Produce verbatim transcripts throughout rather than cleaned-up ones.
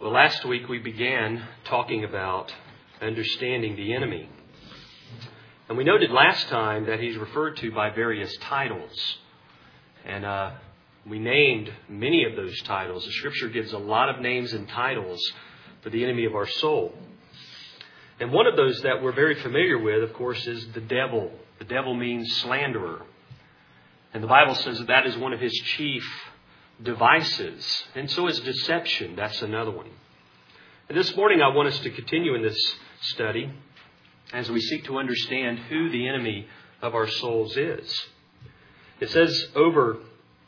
Well, last week we began talking about understanding the enemy. And we noted last time that he's referred to by various titles. And uh, we named many of those titles. The Scripture gives a lot of names and titles for the enemy of our soul. And one of those that we're very familiar with, of course, is the devil. The devil means slanderer. And the Bible says that that is one of his chief devices. And so is deception. That's another one. And this morning I want us to continue in this study as we seek to understand who the enemy of our souls is. It says over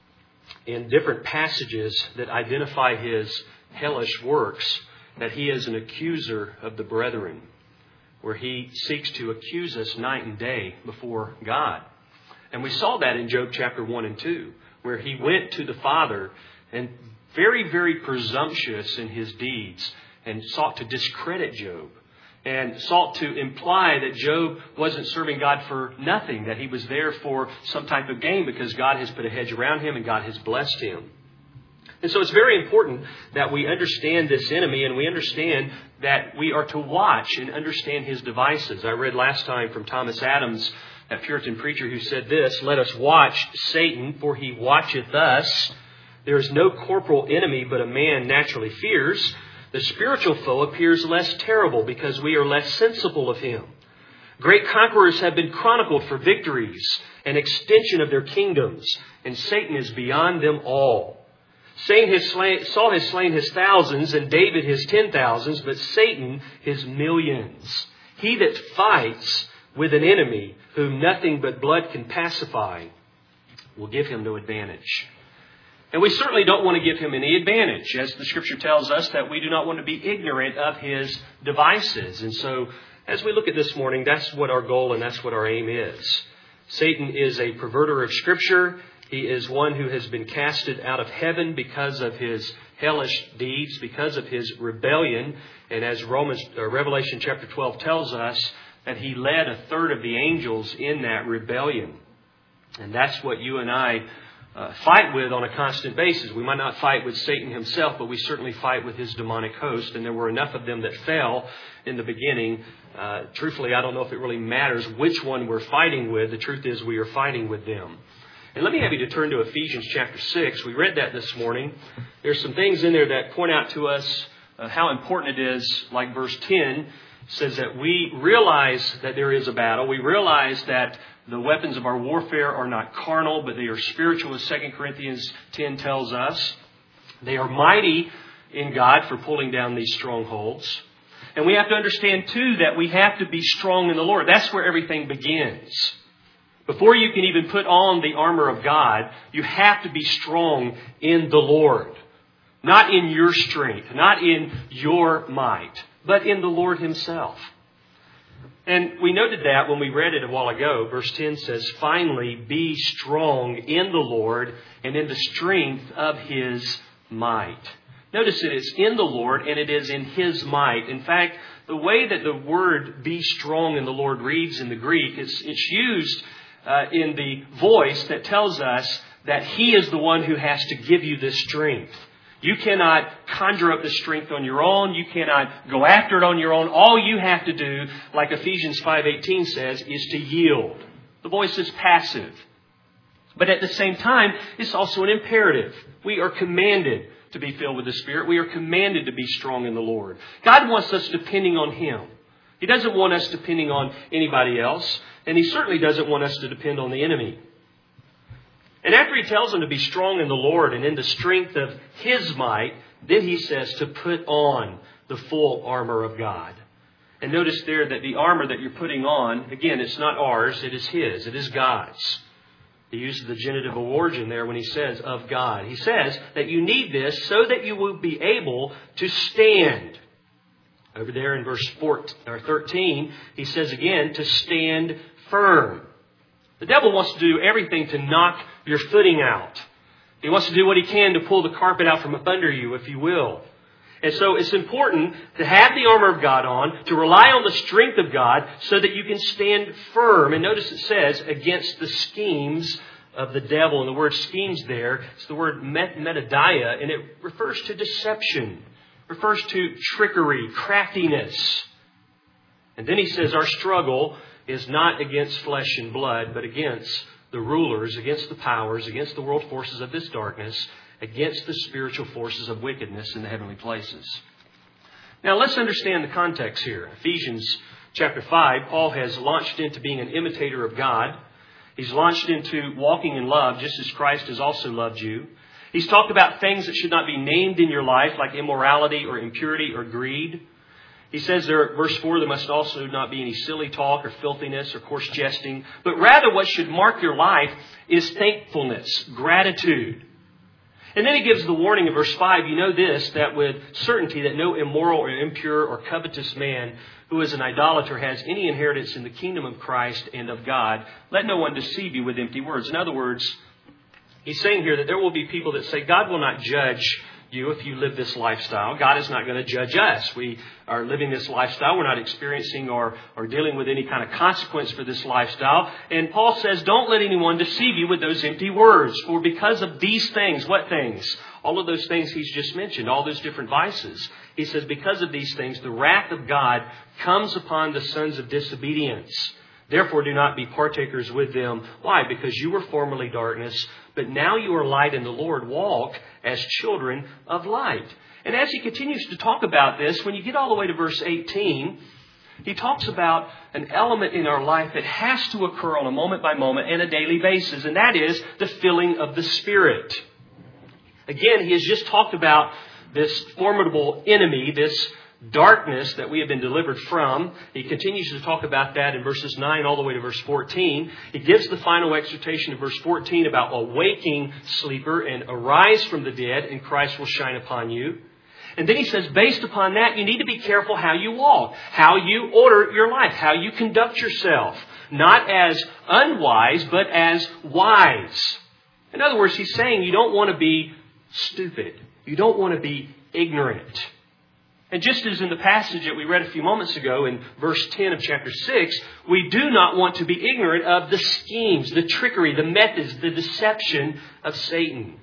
in different passages that identify his hellish works that he is an accuser of the brethren, where he seeks to accuse us night and day before God. And we saw that in Job chapter one and two, where he went to the Father and very, very presumptuous in his deeds and sought to discredit Job and sought to imply that Job wasn't serving God for nothing, that he was there for some type of gain because God has put a hedge around him and God has blessed him. And so it's very important that we understand this enemy and we understand that we are to watch and understand his devices. I read last time from Thomas Adams, that Puritan preacher, who said this: "Let us watch Satan, for he watcheth us. There is no corporal enemy but a man naturally fears. The spiritual foe appears less terrible because we are less sensible of him. Great conquerors have been chronicled for victories and extension of their kingdoms, and Satan is beyond them all. Satan has slain, Saul has slain his thousands, and David his ten thousands, but Satan his millions. He that fights with an enemy whom nothing but blood can pacify will give him no advantage." And we certainly don't want to give him any advantage, as the Scripture tells us that we do not want to be ignorant of his devices. And so, as we look at this morning, that's what our goal and that's what our aim is. Satan is a perverter of Scripture. He is one who has been casted out of heaven because of his hellish deeds, because of his rebellion. And as Romans, uh, Revelation chapter twelve tells us, that he led a third of the angels in that rebellion. And that's what you and I uh, fight with on a constant basis. We might not fight with Satan himself, but we certainly fight with his demonic host. And there were enough of them that fell in the beginning. Uh, truthfully, I don't know if it really matters which one we're fighting with. The truth is we are fighting with them. And let me have you to turn to Ephesians chapter six. We read that this morning. There's some things in there that point out to us uh, how important it is, like verse ten says that we realize that there is a battle. We realize that the weapons of our warfare are not carnal, but they are spiritual, as Second Corinthians ten tells us. They are mighty in God for pulling down these strongholds. And we have to understand, too, that we have to be strong in the Lord. That's where everything begins. Before you can even put on the armor of God, you have to be strong in the Lord. Not in your strength, not in your might, but in the Lord himself. And we noted that when we read it a while ago. Verse ten says, "Finally, be strong in the Lord and in the strength of his might." Notice it is in the Lord and it is in his might. In fact, the way that the word "be strong in the Lord" reads in the Greek, it's, it's used uh, in the voice that tells us that he is the one who has to give you this strength. You cannot conjure up the strength on your own. You cannot go after it on your own. All you have to do, like Ephesians five eighteen says, is to yield. The voice is passive. But at the same time, it's also an imperative. We are commanded to be filled with the Spirit. We are commanded to be strong in the Lord. God wants us depending on him. He doesn't want us depending on anybody else. And he certainly doesn't want us to depend on the enemy. And after he tells them to be strong in the Lord and in the strength of his might, then he says to put on the full armor of God. And notice there that the armor that you're putting on, again, it's not ours, it is his, it is God's. He uses the genitive of origin there when he says of God. He says that you need this so that you will be able to stand. Over there in verse fourteen, or thirteen, he says again to stand firm. The devil wants to do everything to knock your footing out. He wants to do what he can to pull the carpet out from under you, if you will. And so it's important to have the armor of God on, to rely on the strength of God so that you can stand firm. And notice it says against the schemes of the devil. And the word schemes there, it's the word metadiah, and it refers to deception. refers to trickery, craftiness. And then he says our struggle is not against flesh and blood, but against the rulers, against the powers, against the world forces of this darkness, against the spiritual forces of wickedness in the heavenly places. Now let's understand the context here. Ephesians chapter five, Paul has launched into being an imitator of God. He's launched into walking in love, just as Christ has also loved you. He's talked about things that should not be named in your life, like immorality or impurity or greed. He says there, verse four, there must also not be any silly talk or filthiness or coarse jesting, but rather what should mark your life is thankfulness, gratitude. And then he gives the warning in verse five, you know this, that with certainty that no immoral or impure or covetous man who is an idolater has any inheritance in the kingdom of Christ and of God. Let no one deceive you with empty words. In other words, he's saying here that there will be people that say God will not judge you if you live this lifestyle. God is not going to judge us. We are living this lifestyle. We're not experiencing or, or dealing with any kind of consequence for this lifestyle. And Paul says, don't let anyone deceive you with those empty words. For because of these things, what things? All of those things he's just mentioned, all those different vices. He says, because of these things, the wrath of God comes upon the sons of disobedience. Therefore, do not be partakers with them. Why? Because you were formerly darkness, but now you are light in the Lord. Walk as children of light. And as he continues to talk about this, when you get all the way to verse eighteen, he talks about an element in our life that has to occur on a moment by moment and a daily basis, and that is the filling of the Spirit. Again, he has just talked about this formidable enemy, this darkness that we have been delivered from. He continues to talk about that in verses nine all the way to verse fourteen. He gives the final exhortation in verse fourteen about a waking sleeper and arise from the dead and Christ will shine upon you. And then he says, based upon that, you need to be careful how you walk, how you order your life, how you conduct yourself. Not as unwise, but as wise. In other words, he's saying you don't want to be stupid. You don't want to be ignorant. And just as in the passage that we read a few moments ago in verse ten of chapter six, we do not want to be ignorant of the schemes, the trickery, the methods, the deception of Satan.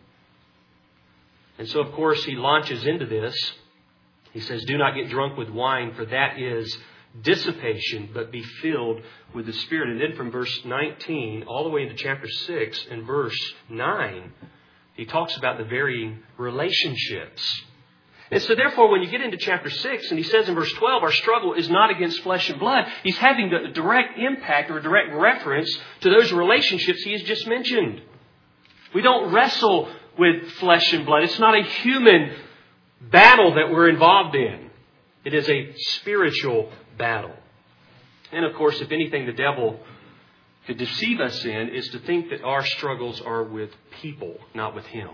And so, of course, he launches into this. He says, do not get drunk with wine, for that is dissipation, but be filled with the Spirit. And then from verse nineteen all the way into chapter six and verse nine, he talks about the varying relationships. And so therefore, when you get into chapter six, and he says in verse twelve, our struggle is not against flesh and blood, he's having a direct impact or a direct reference to those relationships he has just mentioned. We don't wrestle with flesh and blood. It's not a human battle that we're involved in. It is a spiritual battle. And of course, if anything the devil could deceive us in is to think that our struggles are with people, not with him.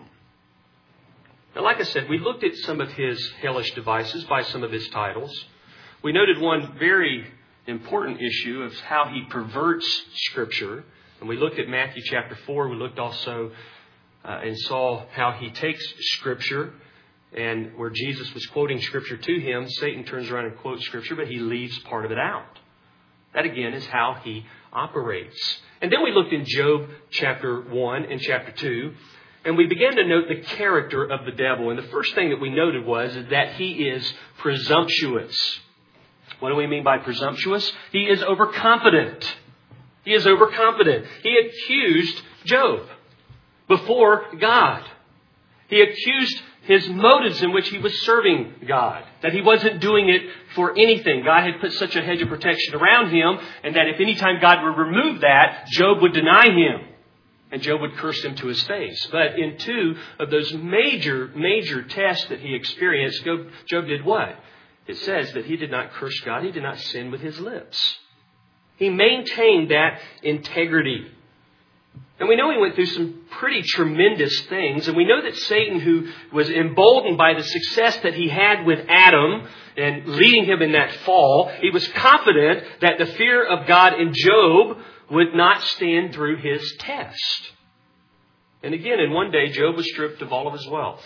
Now, like I said, we looked at some of his hellish devices by some of his titles. We noted one very important issue of how he perverts Scripture. And we looked at Matthew chapter four. We looked also uh, and saw how he takes Scripture, and where Jesus was quoting Scripture to him, Satan turns around and quotes Scripture, but he leaves part of it out. That again is how he operates. And then we looked in Job chapter one and chapter two. And we began to note the character of the devil. And the first thing that we noted was that he is presumptuous. What do we mean by presumptuous? He is overconfident. He is overconfident. He accused Job before God. He accused his motives in which he was serving God. That he wasn't doing it for anything. God had put such a hedge of protection around him, and that if any time God would remove that, Job would deny him. And Job would curse him to his face. But in two of those major, major tests that he experienced, Job, Job did what? It says that he did not curse God. He did not sin with his lips. He maintained that integrity. And we know he went through some pretty tremendous things. And we know that Satan, who was emboldened by the success that he had with Adam and leading him in that fall, he was confident that the fear of God in Job would not stand through his test. And again, in one day, Job was stripped of all of his wealth.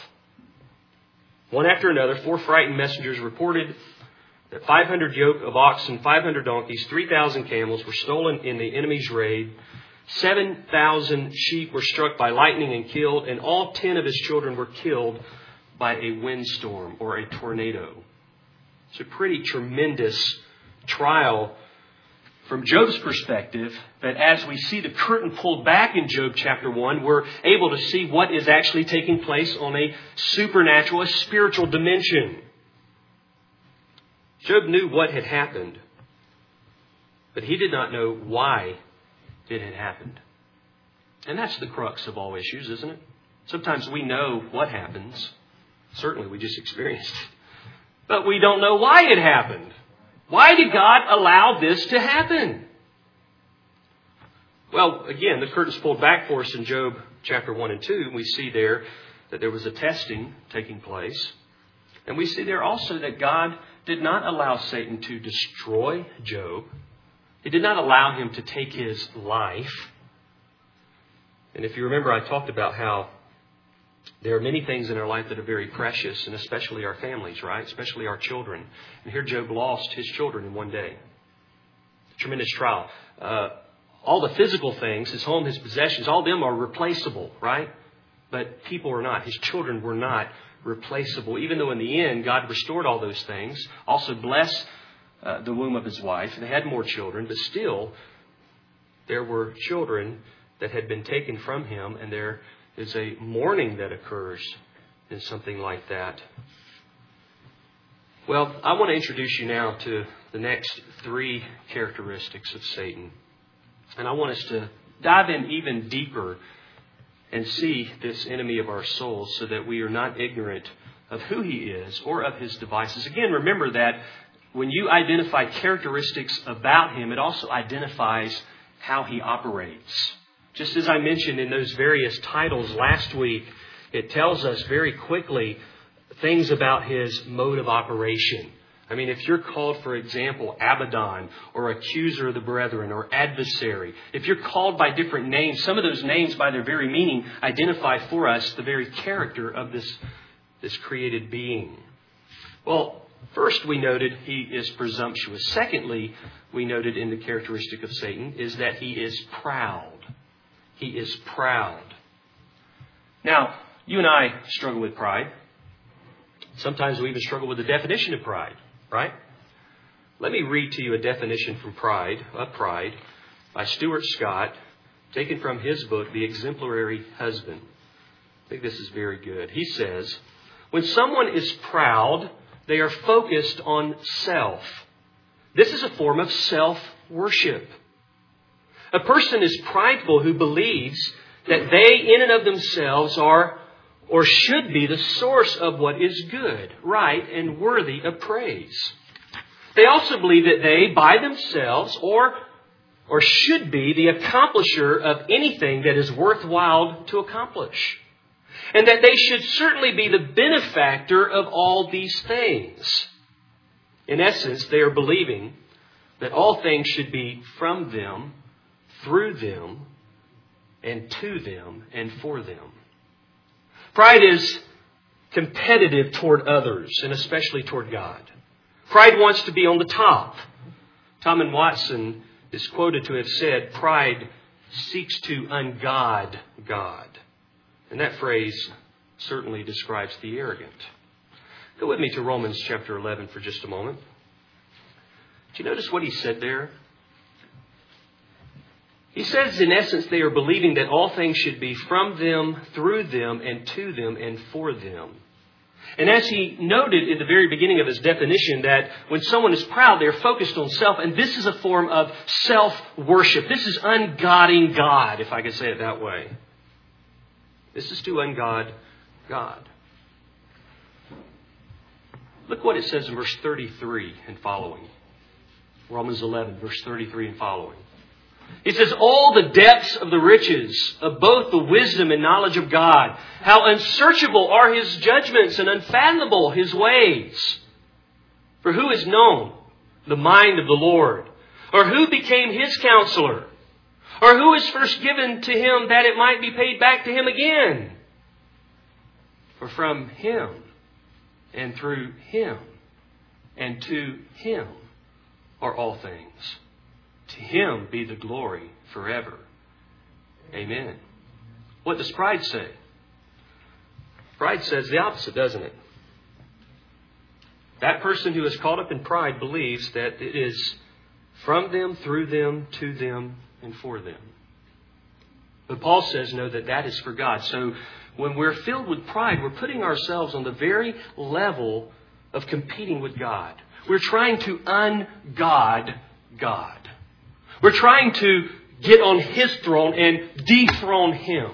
One after another, four frightened messengers reported that five hundred yoke of oxen, five hundred donkeys, three thousand camels were stolen in the enemy's raid. seven thousand sheep were struck by lightning and killed, and all ten of his children were killed by a windstorm or a tornado. It's a pretty tremendous trial from Job's perspective, but as we see the curtain pulled back in Job chapter one, we're able to see what is actually taking place on a supernatural, a spiritual dimension. Job knew what had happened, but he did not know why it had happened. And that's the crux of all issues, isn't it? Sometimes we know what happens. Certainly we just experienced it. But we don't know why it happened. Why did God allow this to happen? Well, again, the curtain's pulled back for us in Job chapter one and two. We see there that there was a testing taking place. And we see there also that God did not allow Satan to destroy Job. He did not allow him to take his life. And if you remember, I talked about how there are many things in our life that are very precious, and especially our families, right? Especially our children. And here Job lost his children in one day. Tremendous trial. Uh, all the physical things, his home, his possessions, all of them are replaceable, right? But people are not. His children were not replaceable. Even though in the end, God restored all those things. Also blessed uh, the womb of his wife. And they had more children. But still, there were children that had been taken from him, and there is a mourning that occurs in something like that. Well, I want to introduce you now to the next three characteristics of Satan. And I want us to dive in even deeper and see this enemy of our souls so that we are not ignorant of who he is or of his devices. Again, remember that when you identify characteristics about him, it also identifies how he operates. Just as I mentioned in those various titles last week, it tells us very quickly things about his mode of operation. I mean, if you're called, for example, Abaddon or accuser of the brethren or adversary, if you're called by different names, some of those names by their very meaning identify for us the very character of this, this created being. Well, first we noted he is presumptuous. Secondly, we noted in the characteristic of Satan is that he is proud. He is proud. Now, you and I struggle with pride. Sometimes we even struggle with the definition of pride, right? Let me read to you a definition from pride, of pride, by Stuart Scott, taken from his book, The Exemplary Husband. I think this is very good. He says, when someone is proud, they are focused on self. This is a form of self-worship. A person is prideful who believes that they in and of themselves are or should be the source of what is good, right, and worthy of praise. They also believe that they, by themselves, or, or should be the accomplisher of anything that is worthwhile to accomplish. And that they should certainly be the benefactor of all these things. In essence, they are believing that all things should be from them, through them, and to them, and for them. Pride is competitive toward others, and especially toward God. Pride wants to be on the top. Tom Watson is quoted to have said, pride seeks to ungod God. And that phrase certainly describes the arrogant. Go with me to Romans chapter eleven for just a moment. Do you notice what he said there? He says, in essence, they are believing that all things should be from them, through them, and to them, and for them. And as he noted at the very beginning of his definition, that when someone is proud, they're focused on self. And this is a form of self-worship. This is ungodding God, if I could say it that way. This is to ungod God. Look what it says in verse thirty-three and following. Romans eleven, verse thirty-three and following. It says, all the depths of the riches of both the wisdom and knowledge of God. How unsearchable are his judgments and unfathomable his ways. For who has known the mind of the Lord? Or who became his counselor? Or who is first given to him that it might be paid back to him again? For from him and through him and to him are all things. To him be the glory forever. Amen. What does pride say? Pride says the opposite, doesn't it? That person who is caught up in pride believes that it is from them, through them, to them, and for them. But Paul says, no, that that is for God. So when we're filled with pride, we're putting ourselves on the very level of competing with God. We're trying to un-God God. We're trying to get on His throne and dethrone Him.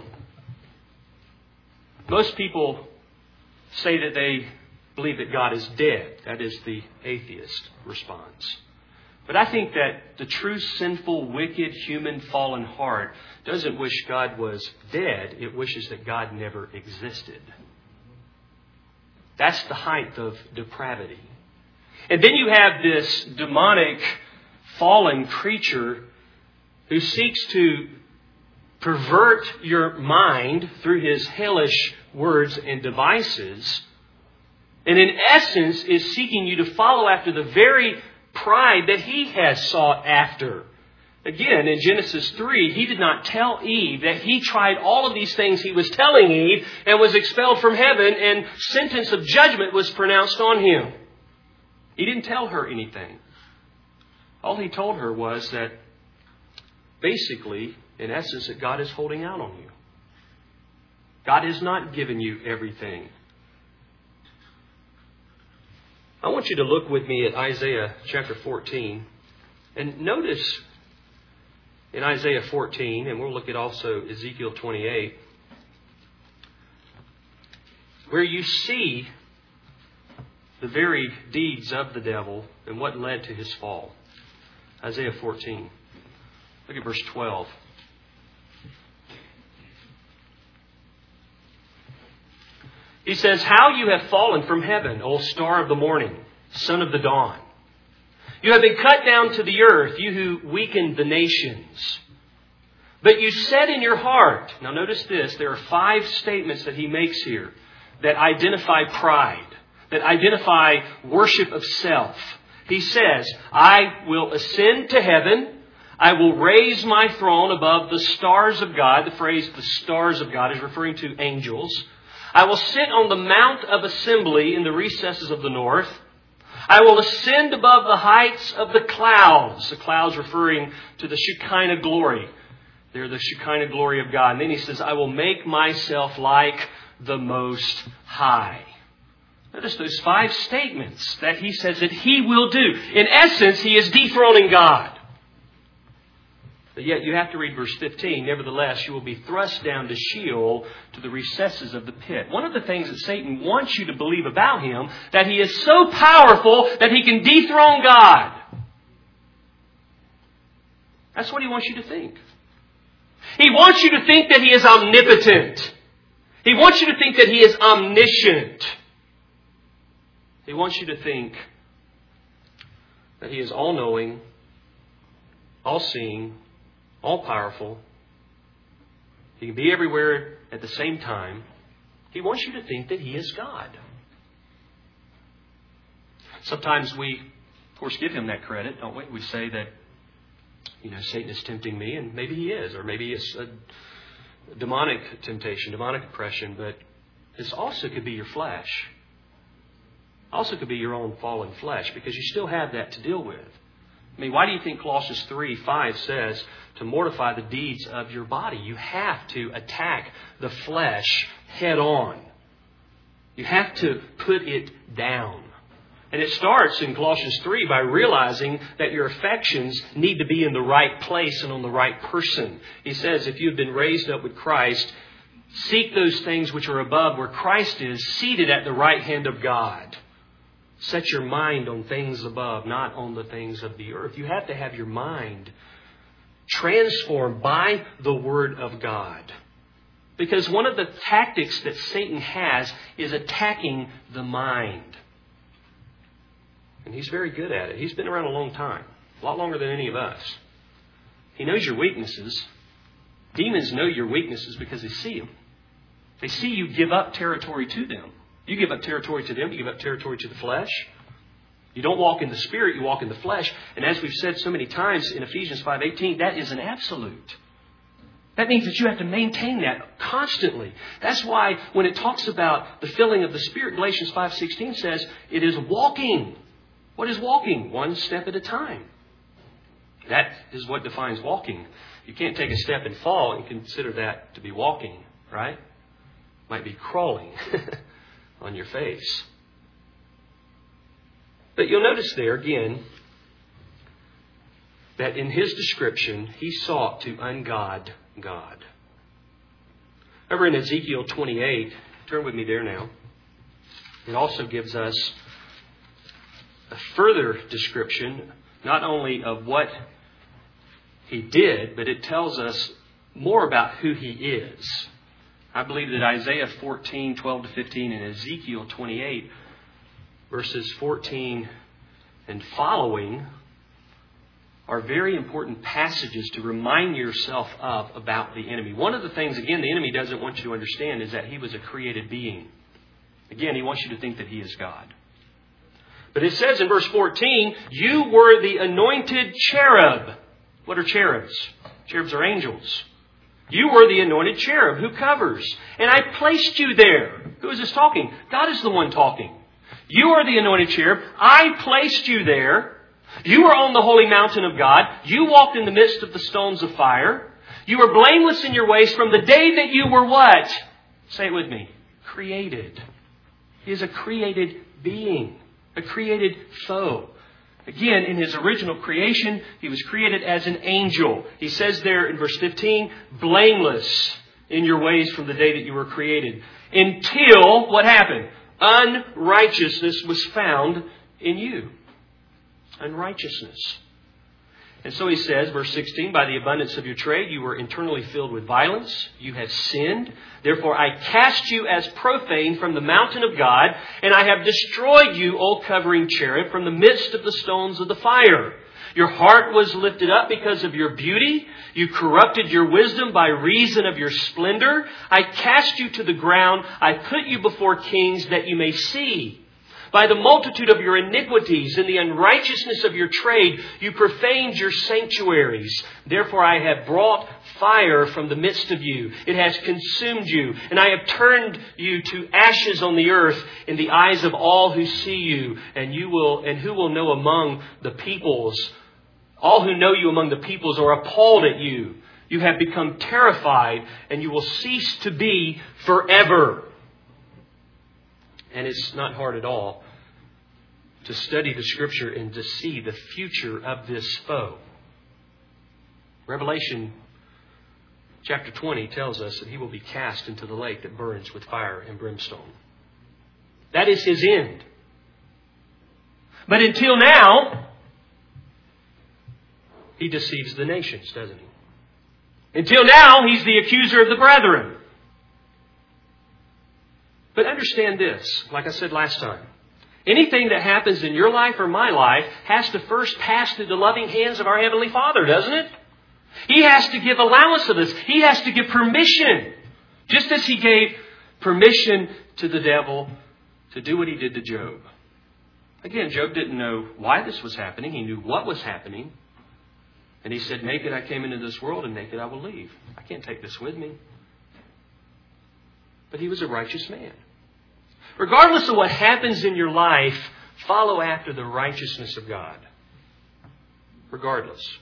Most people say that they believe that God is dead. That is the atheist response. But I think that the true sinful, wicked, human, fallen heart doesn't wish God was dead. It wishes that God never existed. That's the height of depravity. And then you have this demonic, fallen creature who seeks to pervert your mind through his hellish words and devices. And in essence is seeking you to follow after the very pride that he has sought after. Again, in Genesis three, he did not tell Eve that he tried all of these things he was telling Eve and was expelled from heaven and sentence of judgment was pronounced on him. He didn't tell her anything. All he told her was that basically, in essence, that God is holding out on you. God has not given you everything. I want you to look with me at Isaiah chapter fourteen. And notice in Isaiah fourteen, and we'll look at also Ezekiel twenty-eight, where you see the very deeds of the devil and what led to his fall. Isaiah fourteen. Look at verse twelve. He says, "How you have fallen from heaven, O star of the morning, son of the dawn. You have been cut down to the earth, you who weakened the nations. But you said in your heart," now notice this, there are five statements that he makes here that identify pride, that identify worship of self. He says, "I will ascend to heaven. I will raise my throne above the stars of God." The phrase "the stars of God" is referring to angels. "I will sit on the mount of assembly in the recesses of the north. I will ascend above the heights of the clouds." The clouds referring to the Shekinah glory. They're the Shekinah glory of God. And then he says, "I will make myself like the Most High." Notice those five statements that he says that he will do. In essence, he is dethroning God. But yet you have to read verse fifteen. "Nevertheless, you will be thrust down to Sheol, to the recesses of the pit." One of the things that Satan wants you to believe about him, that he is so powerful that he can dethrone God. That's what he wants you to think. He wants you to think that he is omnipotent. He wants you to think that he is omniscient. He wants you to think that he is all-knowing, all-seeing, all-powerful. He can be everywhere at the same time. He wants you to think that he is God. Sometimes we, of course, give him that credit, don't we? We say that, you know, Satan is tempting me, and maybe he is, or maybe it's a demonic temptation, demonic oppression, but this also could be your flesh. Also could be your own fallen flesh, because you still have that to deal with. I mean, why do you think Colossians three five says to mortify the deeds of your body? You have to attack the flesh head on. You have to put it down. And it starts in Colossians three by realizing that your affections need to be in the right place and on the right person. He says, if you've been raised up with Christ, seek those things which are above where Christ is, seated at the right hand of God. Set your mind on things above, not on the things of the earth. You have to have your mind transformed by the Word of God. Because one of the tactics that Satan has is attacking the mind. And he's very good at it. He's been around a long time, a lot longer than any of us. He knows your weaknesses. Demons know your weaknesses because they see them. They see you give up territory to them. You give up territory to them. You give up territory to the flesh. You don't walk in the Spirit. You walk in the flesh. And as we've said so many times in Ephesians five eighteen, that is an absolute. That means that you have to maintain that constantly. That's why when it talks about the filling of the Spirit, Galatians five sixteen says it is walking. What is walking? One step at a time. That is what defines walking. You can't take a step and fall and consider that to be walking, right? Might be crawling on your face. But you'll notice there again that in his description, he sought to ungod God. Over in Ezekiel twenty-eight, turn with me there now. It also gives us a further description, not only of what he did, but it tells us more about who he is. I believe that Isaiah fourteen, twelve to fifteen, and Ezekiel twenty-eight, verses fourteen and following, are very important passages to remind yourself of about the enemy. One of the things, again, the enemy doesn't want you to understand is that he was a created being. Again, he wants you to think that he is God. But it says in verse fourteen, you were the anointed cherub. What are cherubs? Cherubs are angels. You were the anointed cherub who covers. And I placed you there. Who is this talking? God is the one talking. You are the anointed cherub. I placed you there. You were on the holy mountain of God. You walked in the midst of the stones of fire. You were blameless in your ways from the day that you were what? Say it with me. Created. He is a created being. A created foe. Again, in his original creation, he was created as an angel. He says there in verse fifteen, blameless in your ways from the day that you were created. Until, what happened? Unrighteousness was found in you. Unrighteousness. And so he says, verse sixteen, by the abundance of your trade, you were internally filled with violence. You have sinned. Therefore, I cast you as profane from the mountain of God, and I have destroyed you, O covering cherub, from the midst of the stones of the fire. Your heart was lifted up because of your beauty. You corrupted your wisdom by reason of your splendor. I cast you to the ground. I put you before kings that you may see. By the multitude of your iniquities and the unrighteousness of your trade, you profaned your sanctuaries. Therefore, I have brought fire from the midst of you. It has consumed you, and I have turned you to ashes on the earth in the eyes of all who see you, and you will, and who will know among the peoples. All who know you among the peoples are appalled at you. You have become terrified, and you will cease to be forever. And it's not hard at all to study the Scripture and to see the future of this foe. Revelation chapter twenty tells us that he will be cast into the lake that burns with fire and brimstone. That is his end. But until now, he deceives the nations, doesn't he? Until now, he's the accuser of the brethren. But understand this, like I said last time. Anything that happens in your life or my life has to first pass through the loving hands of our Heavenly Father, doesn't it? He has to give allowance of this. He has to give permission. Just as he gave permission to the devil to do what he did to Job. Again, Job didn't know why this was happening. He knew what was happening. And he said, naked I came into this world and naked I will leave. I can't take this with me. But he was a righteous man. Regardless of what happens in your life, follow after the righteousness of God. Regardless.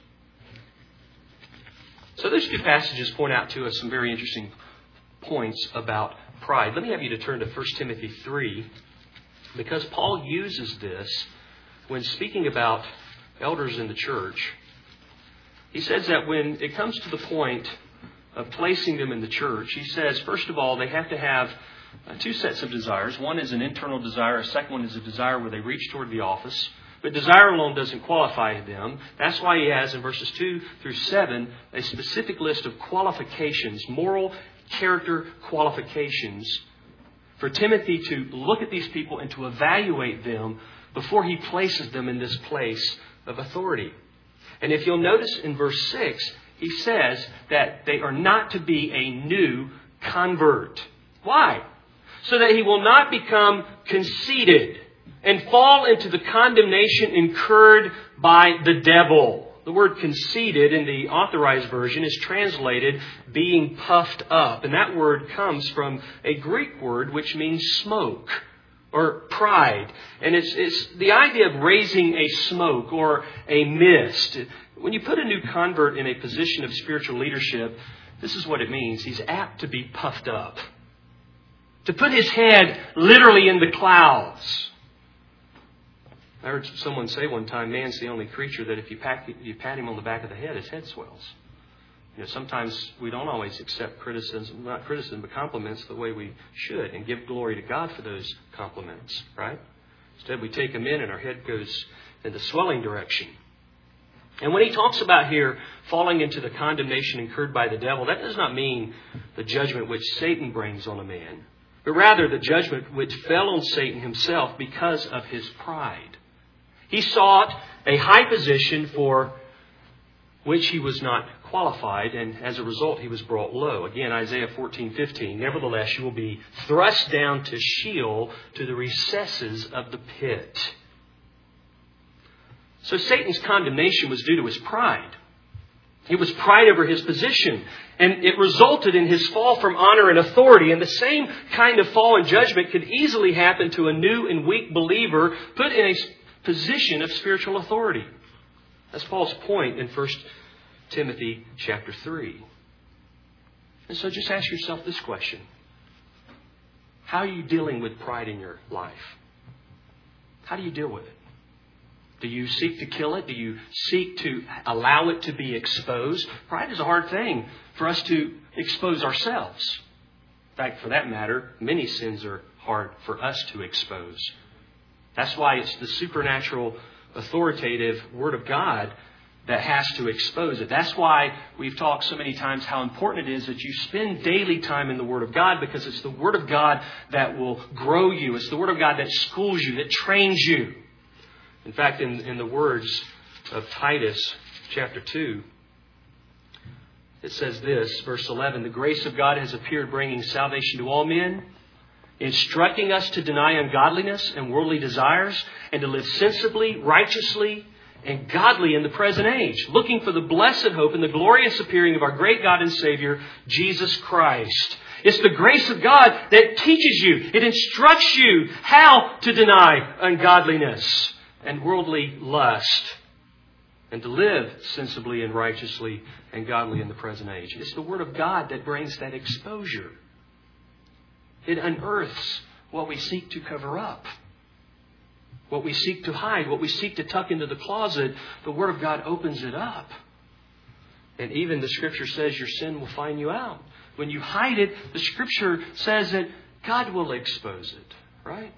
So those two passages point out to us some very interesting points about pride. Let me have you to turn to First Timothy three, because Paul uses this when speaking about elders in the church. He says that when it comes to the point of placing them in the church, he says, first of all, they have to have uh, two sets of desires. One is an internal desire. A second one is a desire where they reach toward the office. But desire alone doesn't qualify them. That's why he has in verses two through seven a specific list of qualifications, moral character qualifications, for Timothy to look at these people and to evaluate them before he places them in this place of authority. And if you'll notice in verse six, he says that they are not to be a new convert. Why? So that he will not become conceited and fall into the condemnation incurred by the devil. The word conceited in the Authorized Version is translated being puffed up. And that word comes from a Greek word which means smoke or pride. And it's, it's the idea of raising a smoke or a mist. When you put a new convert in a position of spiritual leadership, this is what it means. He's apt to be puffed up. To put his head literally in the clouds. I heard someone say one time, man's the only creature that if you, pack, you pat him on the back of the head, his head swells. You know, sometimes we don't always accept criticism, not criticism, but compliments the way we should and give glory to God for those compliments, right? Instead, we take them in and our head goes in the swelling direction. And when he talks about here falling into the condemnation incurred by the devil, that does not mean the judgment which Satan brings on a man, but rather the judgment which fell on Satan himself because of his pride. He sought a high position for which he was not qualified, and as a result, he was brought low. Again, Isaiah fourteen fifteen. Nevertheless, you will be thrust down to Sheol, to the recesses of the pit. So Satan's condemnation was due to his pride. It was pride over his position. And it resulted in his fall from honor and authority. And the same kind of fall and judgment could easily happen to a new and weak believer put in a position of spiritual authority. That's Paul's point in First Timothy chapter three. And so just ask yourself this question. How are you dealing with pride in your life? How do you deal with it? Do you seek to kill it? Do you seek to allow it to be exposed? Pride is a hard thing for us to expose ourselves. In fact, for that matter, many sins are hard for us to expose. That's why it's the supernatural, authoritative Word of God that has to expose it. That's why we've talked so many times how important it is that you spend daily time in the Word of God, because it's the Word of God that will grow you. It's the Word of God that schools you, that trains you. In fact, in, in the words of Titus chapter two, it says this, verse eleven, the grace of God has appeared, bringing salvation to all men, instructing us to deny ungodliness and worldly desires, and to live sensibly, righteously, and godly in the present age, looking for the blessed hope and the glorious appearing of our great God and Savior, Jesus Christ. It's the grace of God that teaches you, it instructs you how to deny ungodliness and worldly lust, and to live sensibly and righteously and godly in the present age. It's the Word of God that brings that exposure. It unearths what we seek to cover up, what we seek to hide, what we seek to tuck into the closet. The Word of God opens it up. And even the Scripture says your sin will find you out. When you hide it, the Scripture says that God will expose it, right?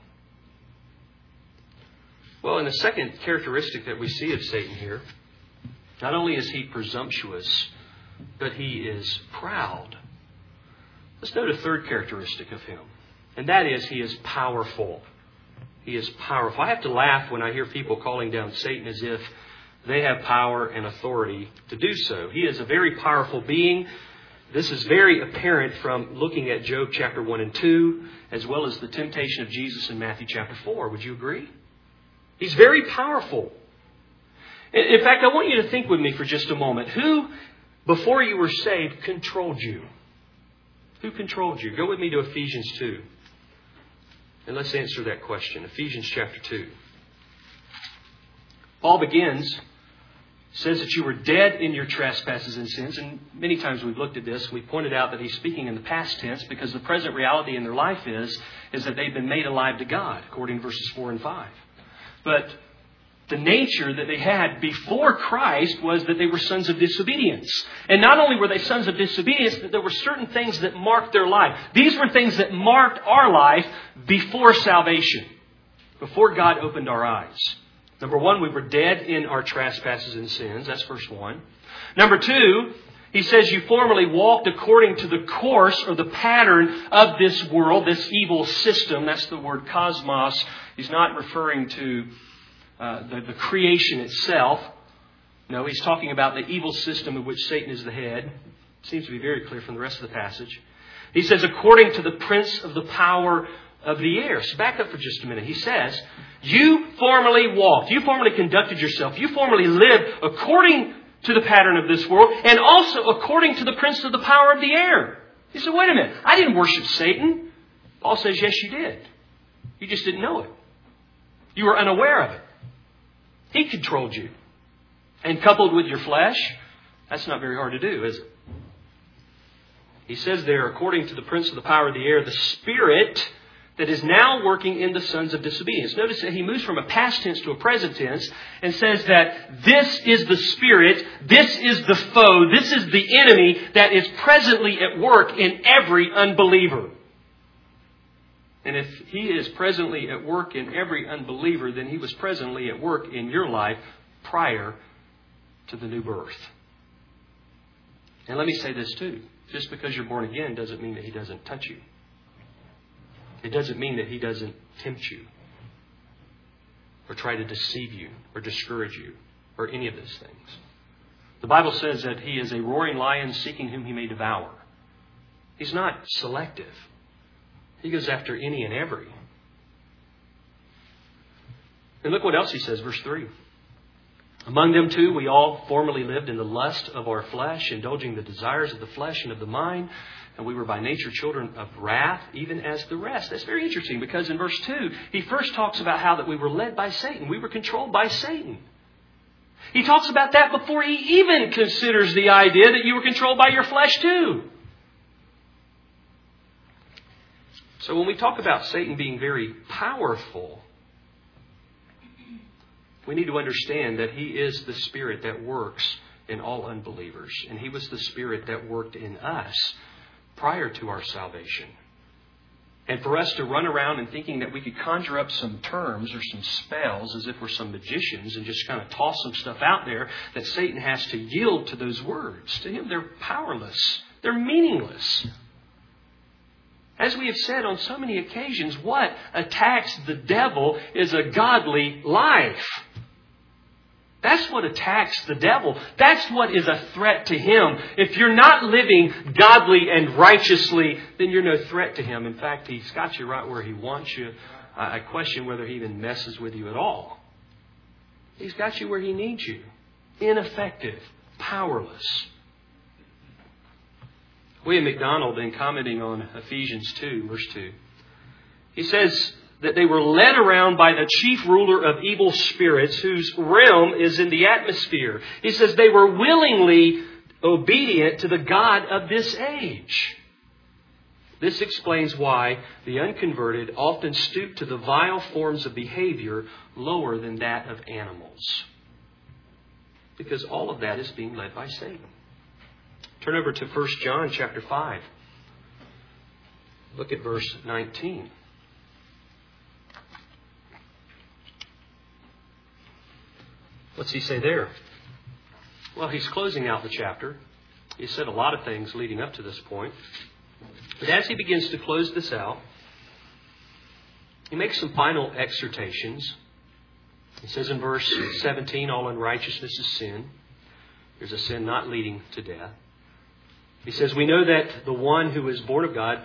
Well, and the second characteristic that we see of Satan here, not only is he presumptuous, but he is proud. Let's note a third characteristic of him, and that is he is powerful. He is powerful. I have to laugh when I hear people calling down Satan as if they have power and authority to do so. He is a very powerful being. This is very apparent from looking at Job chapter one and two, as well as the temptation of Jesus in Matthew chapter four. Would you agree? He's very powerful. In fact, I want you to think with me for just a moment. Who, before you were saved, controlled you? Who controlled you? Go with me to Ephesians two. And let's answer that question. Ephesians chapter two. Paul begins, says that you were dead in your trespasses and sins. And many times we've looked at this. We pointed out that he's speaking in the past tense because the present reality in their life is, is that they've been made alive to God, according to verses four and five. But the nature that they had before Christ was that they were sons of disobedience. And not only were they sons of disobedience, but there were certain things that marked their life. These were things that marked our life before salvation, before God opened our eyes. Number one, we were dead in our trespasses and sins. That's verse one. Number two, he says you formerly walked according to the course or the pattern of this world, this evil system. That's the word cosmos. He's not referring to uh, the, the creation itself. No, he's talking about the evil system of which Satan is the head. It seems to be very clear from the rest of the passage. He says, according to the prince of the power of the air. So back up for just a minute. He says, you formerly walked, you formerly conducted yourself, you formerly lived according to the pattern of this world, and also according to the prince of the power of the air. You say, wait a minute, I didn't worship Satan. Paul says, yes, you did. You just didn't know it. You were unaware of it. He controlled you. And coupled with your flesh, that's not very hard to do, is it? He says there, according to the prince of the power of the air, the spirit that is now working in the sons of disobedience. Notice that he moves from a past tense to a present tense and says that this is the spirit, this is the foe, this is the enemy that is presently at work in every unbeliever. And if he is presently at work in every unbeliever, then he was presently at work in your life prior to the new birth. And let me say this too. Just because you're born again doesn't mean that he doesn't touch you. It doesn't mean that he doesn't tempt you or try to deceive you or discourage you or any of those things. The Bible says that he is a roaring lion seeking whom he may devour. He's not selective. He goes after any and every. And look what else he says, verse three. Among them too, we all formerly lived in the lust of our flesh, indulging the desires of the flesh and of the mind. And we were by nature children of wrath, even as the rest. That's very interesting because in verse two, he first talks about how that we were led by Satan. We were controlled by Satan. He talks about that before he even considers the idea that you were controlled by your flesh too. So when we talk about Satan being very powerful, we need to understand that he is the spirit that works in all unbelievers. And he was the spirit that worked in us prior to our salvation. And for us to run around and thinking that we could conjure up some terms or some spells as if we're some magicians and just kind of toss some stuff out there that Satan has to yield to those words. To him, they're powerless. They're meaningless. As we have said on so many occasions, what attacks the devil is a godly life. That's what attacks the devil. That's what is a threat to him. If you're not living godly and righteously, then you're no threat to him. In fact, he's got you right where he wants you. I question whether he even messes with you at all. He's got you where he needs you. Ineffective. Powerless. William MacDonald, in commenting on Ephesians two, verse two, he says that they were led around by the chief ruler of evil spirits whose realm is in the atmosphere. He says they were willingly obedient to the God of this age. This explains why the unconverted often stoop to the vile forms of behavior lower than that of animals. Because all of that is being led by Satan. Turn over to First John chapter five. Look at verse nineteen. What's he say there? Well, he's closing out the chapter. He said a lot of things leading up to this point. But as he begins to close this out, he makes some final exhortations. He says in verse seventeen, all unrighteousness is sin. There's a sin not leading to death. He says, we know that the one who is born of God,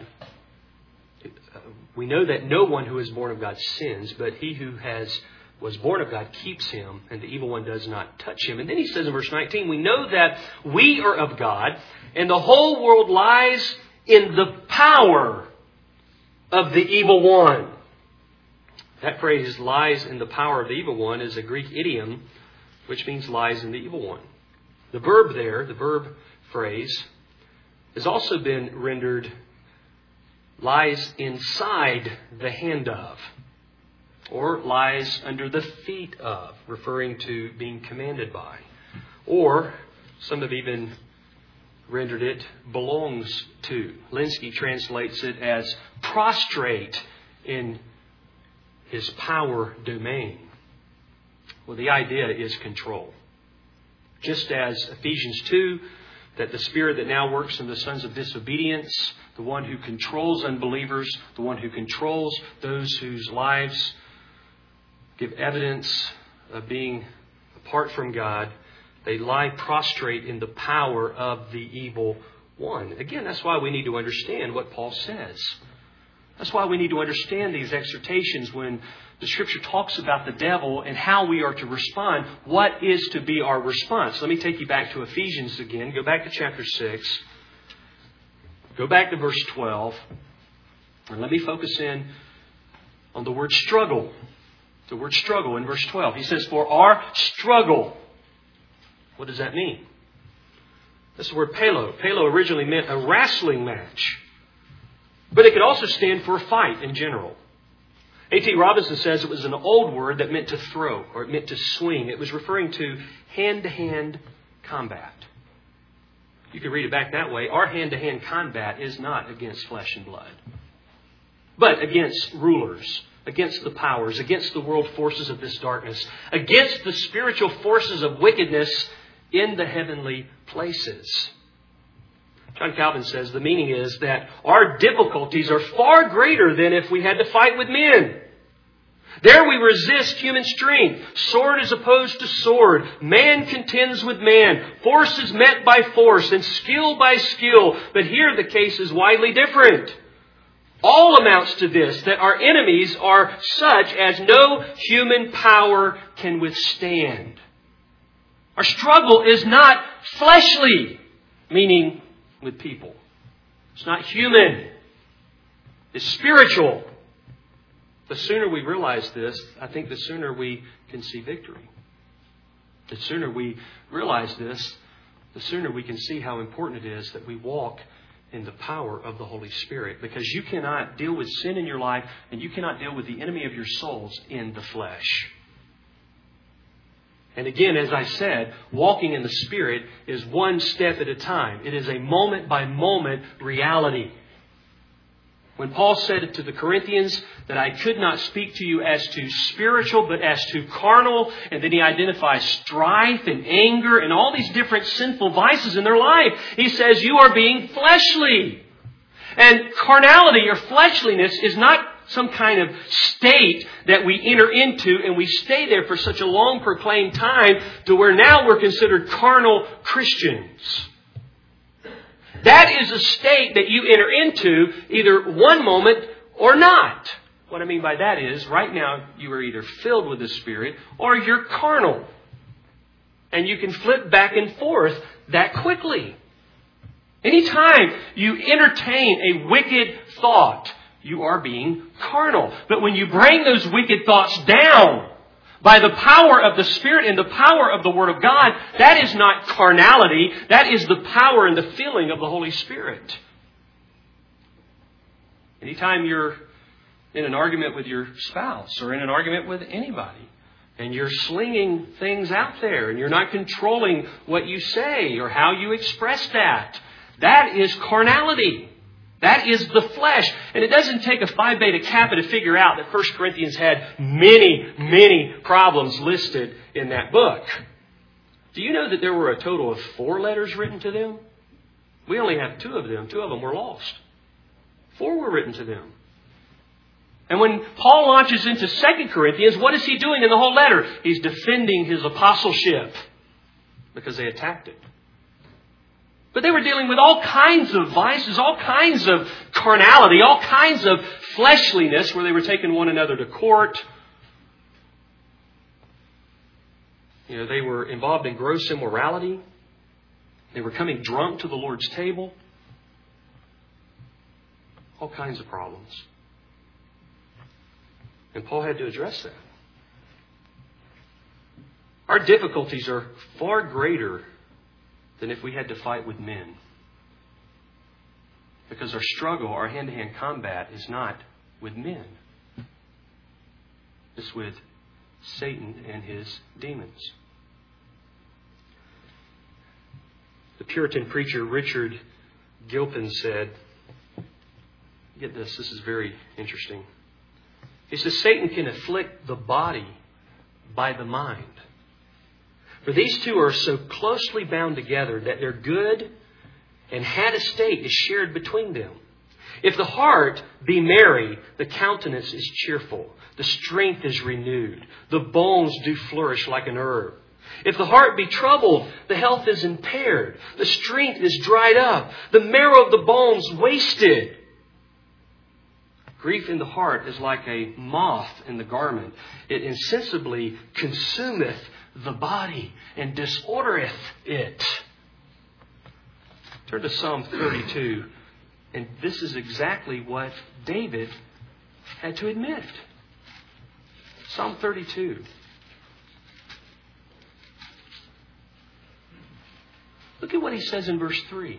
we know that no one who is born of God sins, but he who has was born of God keeps him, and the evil one does not touch him. And then he says in verse nineteen, we know that we are of God, and the whole world lies in the power of the evil one. That phrase, lies in the power of the evil one, is a Greek idiom, which means lies in the evil one. The verb there, the verb phrase, has also been rendered lies inside the hand of, or lies under the feet of, referring to being commanded by. Or some have even rendered it belongs to. Linsky translates it as prostrate in his power domain. Well, the idea is control. Just as Ephesians two, that the spirit that now works in the sons of disobedience, the one who controls unbelievers, the one who controls those whose lives give evidence of being apart from God, they lie prostrate in the power of the evil one. Again, that's why we need to understand what Paul says. That's why we need to understand these exhortations when the Scripture talks about the devil and how we are to respond. What is to be our response? Let me take you back to Ephesians again. Go back to chapter six. Go back to verse twelve. And let me focus in on the word struggle. The word struggle in verse twelve. He says, for our struggle. What does that mean? That's the word pelo. Pelo originally meant a wrestling match. But it could also stand for a fight in general. A T Robinson says it was an old word that meant to throw or it meant to swing. It was referring to hand-to-hand combat. You can read it back that way. Our hand-to-hand combat is not against flesh and blood, but against rulers, against the powers, against the world forces of this darkness, against the spiritual forces of wickedness in the heavenly places. John Calvin says the meaning is that our difficulties are far greater than if we had to fight with men. There we resist human strength. Sword is opposed to sword. Man contends with man. Force is met by force and skill by skill. But here the case is widely different. All amounts to this, that our enemies are such as no human power can withstand. Our struggle is not fleshly, meaning with people. It's not human. It's spiritual. The sooner we realize this, I think the sooner we can see victory. The sooner we realize this, the sooner we can see how important it is that we walk in the power of the Holy Spirit. Because you cannot deal with sin in your life and you cannot deal with the enemy of your souls in the flesh. And again, as I said, walking in the Spirit is one step at a time. It is a moment by moment reality. When Paul said it to the Corinthians that I could not speak to you as to spiritual, but as to carnal, and then he identifies strife and anger and all these different sinful vices in their life. He says you are being fleshly. And carnality or fleshliness is not some kind of state that we enter into and we stay there for such a long proclaimed time to where now we're considered carnal Christians. That is a state that you enter into either one moment or not. What I mean by that is right now you are either filled with the Spirit or you're carnal. And you can flip back and forth that quickly. Anytime you entertain a wicked thought, you are being carnal. But when you bring those wicked thoughts down by the power of the Spirit and the power of the Word of God, that is not carnality. That is the power and the filling of the Holy Spirit. Anytime you're in an argument with your spouse or in an argument with anybody, and you're slinging things out there and you're not controlling what you say or how you express that, that is carnality. That is the flesh. And it doesn't take a Phi Beta Kappa to figure out that First Corinthians had many, many problems listed in that book. Do you know that there were a total of four letters written to them? We only have two of them. Two of them were lost. Four were written to them. And when Paul launches into Second Corinthians, what is he doing in the whole letter? He's defending his apostleship because they attacked it. But they were dealing with all kinds of vices, all kinds of carnality, all kinds of fleshliness where they were taking one another to court. You know, they were involved in gross immorality. They were coming drunk to the Lord's table. All kinds of problems. And Paul had to address that. Our difficulties are far greater than if we had to fight with men. Because our struggle, our hand-to-hand combat is not with men. It's with Satan and his demons. The Puritan preacher Richard Gilpin said, get this, this is very interesting. He says, Satan can afflict the body by the mind. For these two are so closely bound together that their good and had estate is shared between them. If the heart be merry, the countenance is cheerful. The strength is renewed. The bones do flourish like an herb. If the heart be troubled, the health is impaired. The strength is dried up. The marrow of the bones wasted. Grief in the heart is like a moth in the garment. It insensibly consumeth the body and disordereth it. Turn to Psalm thirty-two. And this is exactly what David had to admit. Psalm thirty-two. Look at what he says in verse three.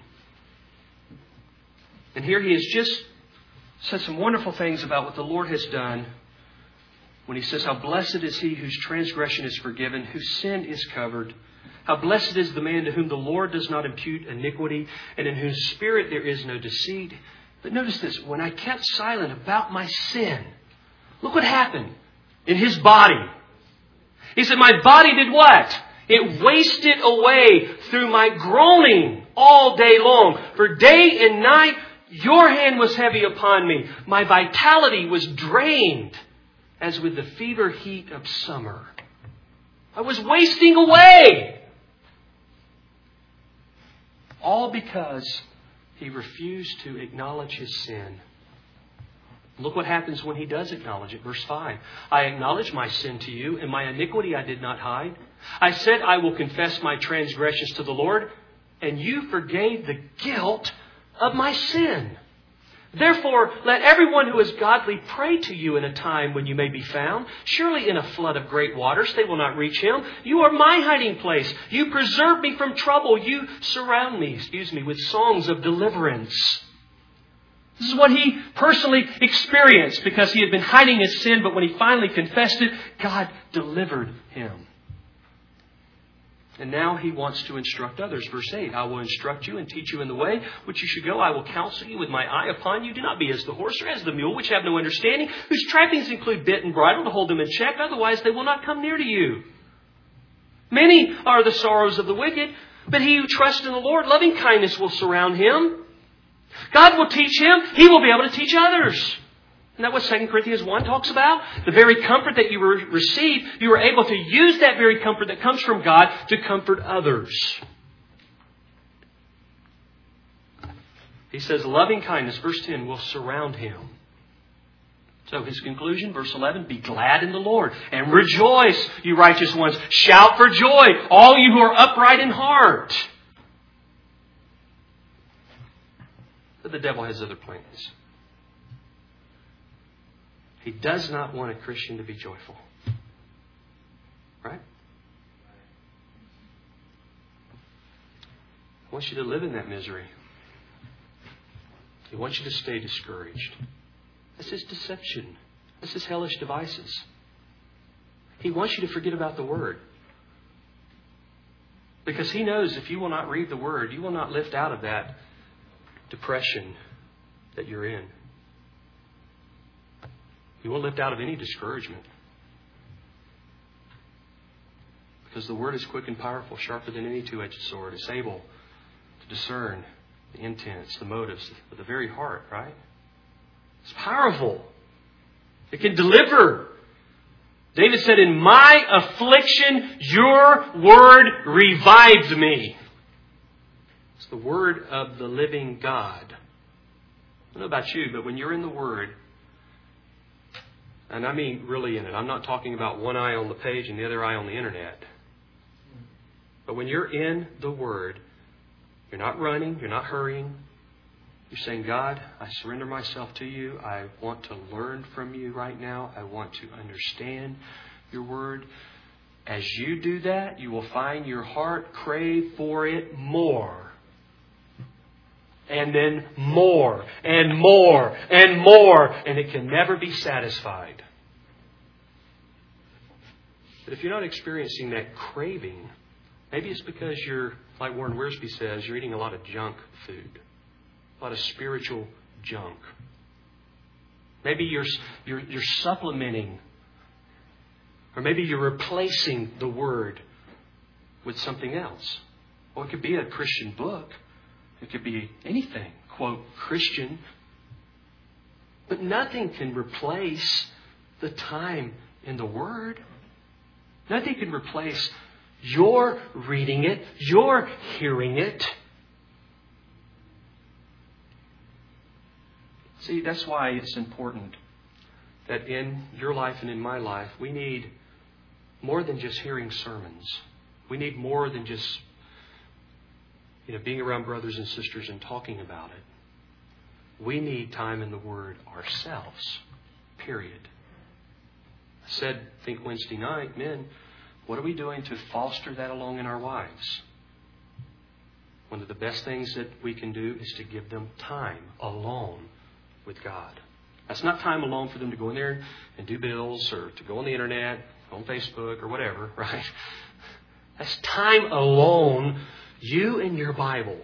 And here he has just said some wonderful things about what the Lord has done when he says, how blessed is he whose transgression is forgiven, whose sin is covered. How blessed is the man to whom the Lord does not impute iniquity, and in whose spirit there is no deceit. But notice this, when I kept silent about my sin, look what happened in his body. He said, my body did what? It wasted away through my groaning all day long. For day and night, your hand was heavy upon me. My vitality was drained as with the fever heat of summer. I was wasting away. All because he refused to acknowledge his sin. Look what happens when he does acknowledge it. Verse five. I acknowledge my sin to you, and my iniquity I did not hide. I said, I will confess my transgressions to the Lord, and you forgave the guilt of my sin. Therefore, let everyone who is godly pray to you in a time when you may be found. Surely in a flood of great waters they will not reach him. You are my hiding place. You preserve me from trouble. You surround me, excuse me, with songs of deliverance. This is what he personally experienced because he had been hiding his sin, but when he finally confessed it, God delivered him. And now he wants to instruct others. Verse eight, I will instruct you and teach you in the way which you should go. I will counsel you with my eye upon you. Do not be as the horse or as the mule, which have no understanding, whose trappings include bit and bridle to hold them in check. Otherwise they will not come near to you. Many are the sorrows of the wicked, but he who trusts in the Lord, loving kindness will surround him. God will teach him. He will be able to teach others. Isn't that what Second Corinthians one talks about? The very comfort that you receive, you are able to use that very comfort that comes from God to comfort others. He says, loving kindness, verse ten, will surround him. So his conclusion, verse eleven, be glad in the Lord and rejoice, you righteous ones. Shout for joy, all you who are upright in heart. But the devil has other plans. He does not want a Christian to be joyful. Right? He wants you to live in that misery. He wants you to stay discouraged. That's his deception. That's his hellish devices. He wants you to forget about the Word. Because he knows if you will not read the Word, you will not lift out of that depression that you're in. You won't lift out of any discouragement. Because the Word is quick and powerful, sharper than any two-edged sword. It's able to discern the intents, the motives of the very heart, right? It's powerful. It can deliver. David said, in my affliction, your Word revived me. It's the Word of the living God. I don't know about you, but when you're in the Word, and I mean really in it. I'm not talking about one eye on the page and the other eye on the internet. But when you're in the Word, you're not running, you're not hurrying. You're saying, God, I surrender myself to you. I want to learn from you right now. I want to understand your Word. As you do that, you will find your heart crave for it more. And then more, and more, and more, and it can never be satisfied. But if you're not experiencing that craving, maybe it's because you're, like Warren Wiersbe says, you're eating a lot of junk food, a lot of spiritual junk. Maybe you're you're, you're supplementing, or maybe you're replacing the Word with something else. Or it could be a Christian book. It could be anything, quote, Christian. But nothing can replace the time in the Word. Nothing can replace your reading it, your hearing it. See, that's why it's important that in your life and in my life, we need more than just hearing sermons. We need more than just, you know, being around brothers and sisters and talking about it. We need time in the Word ourselves. Period. I said, I think Wednesday night, men, what are we doing to foster that along in our wives? One of the best things that we can do is to give them time alone with God. That's not time alone for them to go in there and do bills or to go on the internet, on Facebook or whatever, right? That's time alone, you and your Bible.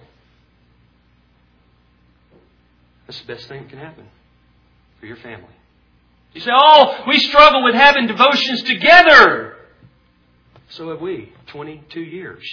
That's the best thing that can happen for your family. You say, oh, we struggle with having devotions together. So have we, twenty-two years.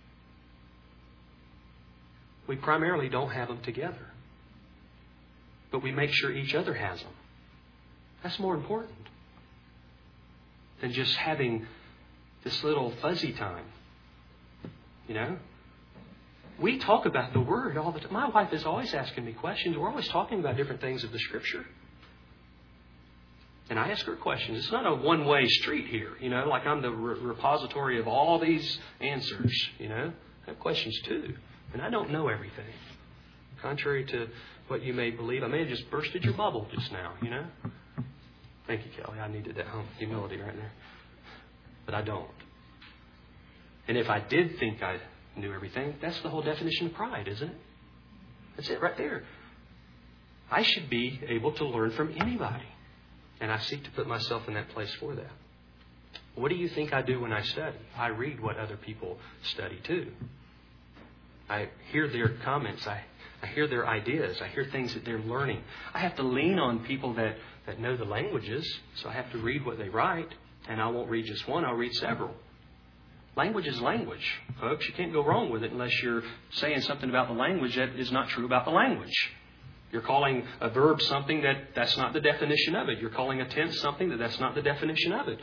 We primarily don't have them together. But we make sure each other has them. That's more important than just having this little fuzzy time. You know? We talk about the Word all the time. My wife is always asking me questions. We're always talking about different things of the Scripture. And I ask her questions. It's not a one-way street here. You know, like I'm the re- repository of all these answers. You know? I have questions too. And I don't know everything. Contrary to what you may believe. I may have just bursted your bubble just now, you know? Thank you, Kelly. I needed that humility right there. But I don't. And if I did think I knew everything, that's the whole definition of pride, isn't it? That's it right there. I should be able to learn from anybody. And I seek to put myself in that place for that. What do you think I do when I study? I read what other people study too. I hear their comments. I, I hear their ideas. I hear things that they're learning. I have to lean on people that, that know the languages. So I have to read what they write. And I won't read just one. I'll read several. Language is language, folks. You can't go wrong with it unless you're saying something about the language that is not true about the language. You're calling a verb something that that's not the definition of it. You're calling a tense something that that's not the definition of it.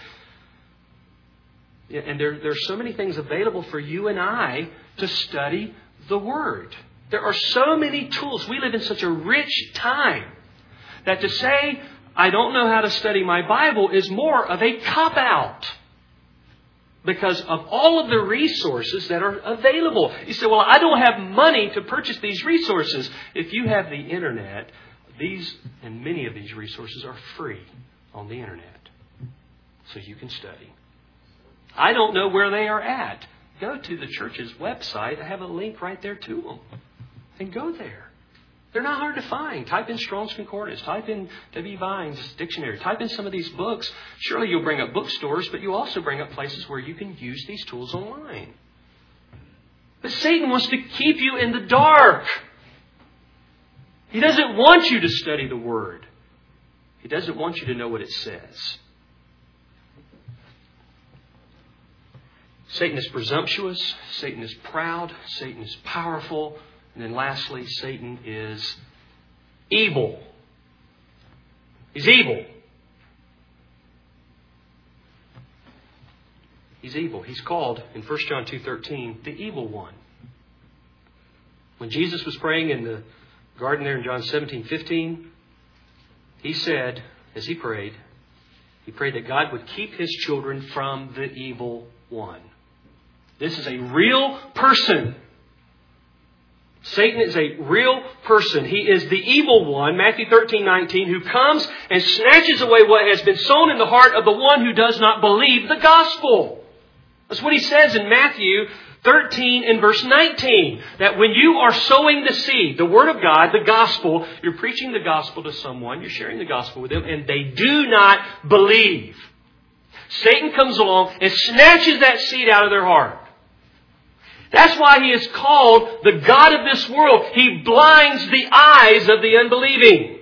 And there, there are so many things available for you and I to study the Word. There are so many tools. We live in such a rich time that to say, I don't know how to study my Bible is more of a cop-out. Because of all of the resources that are available. You say, well, I don't have money to purchase these resources. If you have the internet, these and many of these resources are free on the internet. So you can study. I don't know where they are at. Go to the church's website. I have a link right there to them. And go there. They're not hard to find. Type in Strong's Concordance. Type in W. Vine's dictionary. Type in some of these books. Surely you'll bring up bookstores, but you also bring up places where you can use these tools online. But Satan wants to keep you in the dark. He doesn't want you to study the Word. He doesn't want you to know what it says. Satan is presumptuous. Satan is proud. Satan is powerful. And then lastly, Satan is evil. He's evil. He's evil. He's called in First John two thirteen the evil one. When Jesus was praying in the garden there in John seventeen fifteen, he said, as he prayed, he prayed that God would keep His children from the evil one. This is a real person. Satan is a real person. He is the evil one, Matthew thirteen nineteen, who comes and snatches away what has been sown in the heart of the one who does not believe the gospel. That's what he says in Matthew thirteen and verse nineteen. That when you are sowing the seed, the Word of God, the gospel, you're preaching the gospel to someone, you're sharing the gospel with them, and they do not believe. Satan comes along and snatches that seed out of their heart. That's why he is called the God of this world. He blinds the eyes of the unbelieving.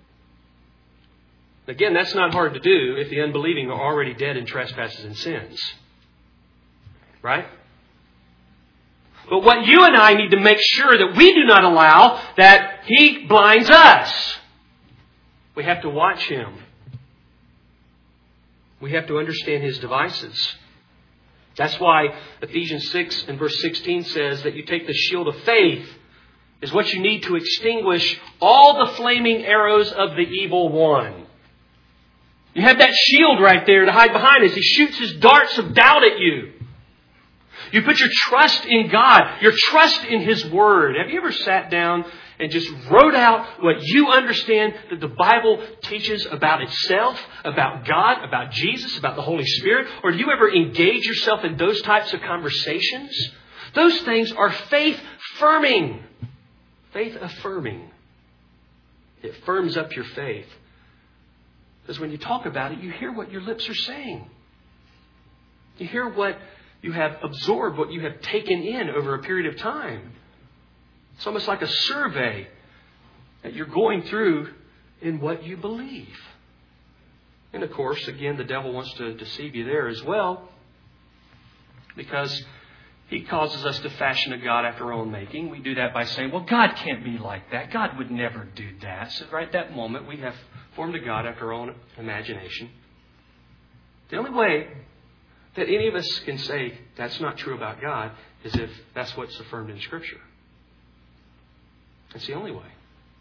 Again, that's not hard to do if the unbelieving are already dead in trespasses and sins. Right? But what you and I need to make sure that we do not allow that he blinds us. We have to watch him. We have to understand his devices. That's why Ephesians six and verse sixteen says that you take the shield of faith is what you need to extinguish all the flaming arrows of the evil one. You have that shield right there to hide behind as he shoots his darts of doubt at you. You put your trust in God, your trust in His Word. Have you ever sat down and just wrote out what you understand that the Bible teaches about itself, about God, about Jesus, about the Holy Spirit? Or do you ever engage yourself in those types of conversations? Those things are faith-firming. Faith-affirming. It firms up your faith. Because when you talk about it, you hear what your lips are saying. You hear what you have absorbed, what you have taken in over a period of time. It's almost like a survey that you're going through in what you believe. And of course, again, the devil wants to deceive you there as well, because he causes us to fashion a God after our own making. We do that by saying, well, God can't be like that. God would never do that. So right at that moment, we have formed a God after our own imagination. The only way that any of us can say that's not true about God is if that's what's affirmed in Scripture. That's the only way.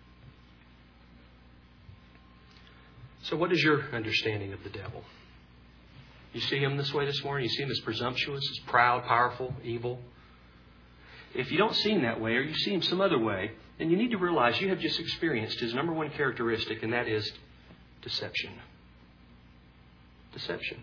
So what is your understanding of the devil? You see him this way this morning? You see him as presumptuous, as proud, powerful, evil? If you don't see him that way, or you see him some other way, then you need to realize you have just experienced his number one characteristic, and that is deception. Deception.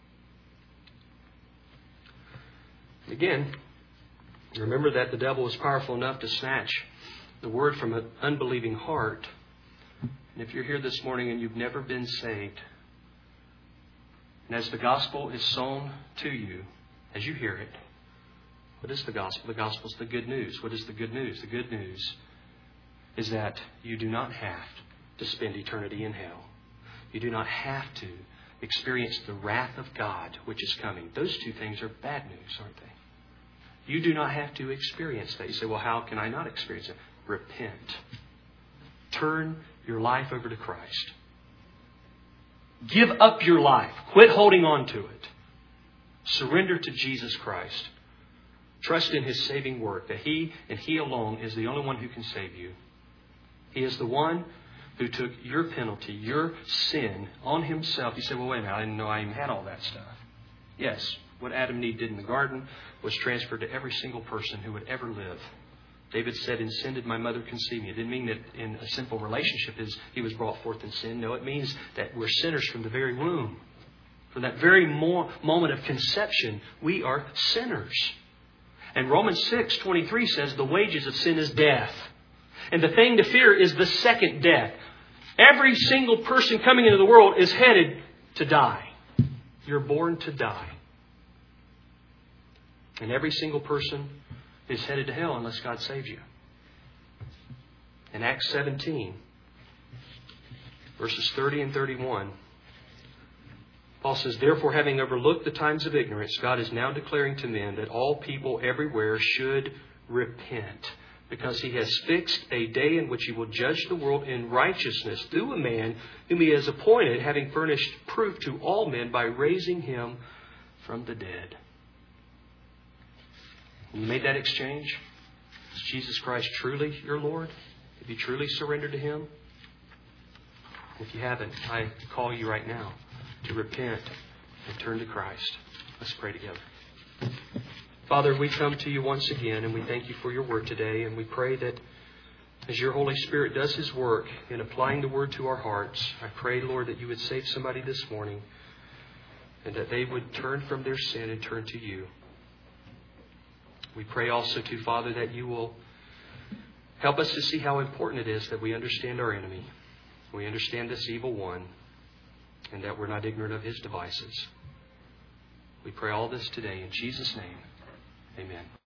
Again, remember that the devil is powerful enough to snatch the word from an unbelieving heart. And if you're here this morning and you've never been saved, and as the gospel is sown to you, as you hear it, what is the gospel? The gospel is the good news. What is the good news? The good news is that you do not have to spend eternity in hell. You do not have to experience the wrath of God, which is coming. Those two things are bad news, aren't they? You do not have to experience that. You say, well, how can I not experience it? Repent. Turn your life over to Christ. Give up your life. Quit holding on to it. Surrender to Jesus Christ. Trust in His saving work, that He and He alone is the only one who can save you. He is the one who took your penalty, your sin on Himself. You say, well, wait a minute, I didn't know I even had all that stuff. Yes, what Adam and Eve did in the garden was transferred to every single person who would ever live. David said, in sin did my mother conceive me. It didn't mean that in a simple relationship is he was brought forth in sin. No, it means that we're sinners from the very womb. From that very mo- moment of conception, we are sinners. And Romans six twenty-three says the wages of sin is death. And the thing to fear is the second death. Every single person coming into the world is headed to die. You're born to die. And every single person is headed to hell unless God saves you. In Acts seventeen, verses thirty and thirty-one, Paul says, therefore, having overlooked the times of ignorance, God is now declaring to men that all people everywhere should repent, because He has fixed a day in which He will judge the world in righteousness through a man whom He has appointed, having furnished proof to all men by raising Him from the dead. You made that exchange? Is Jesus Christ truly your Lord? Have you truly surrendered to Him? If you haven't, I call you right now to repent and turn to Christ. Let's pray together. Father, we come to you once again and we thank you for your word today, and we pray that as your Holy Spirit does His work in applying the word to our hearts, I pray, Lord, that you would save somebody this morning and that they would turn from their sin and turn to you. We pray also, too, Father, that you will help us to see how important it is that we understand our enemy. We understand this evil one, and that we're not ignorant of his devices. We pray all this today in Jesus' name. Amen.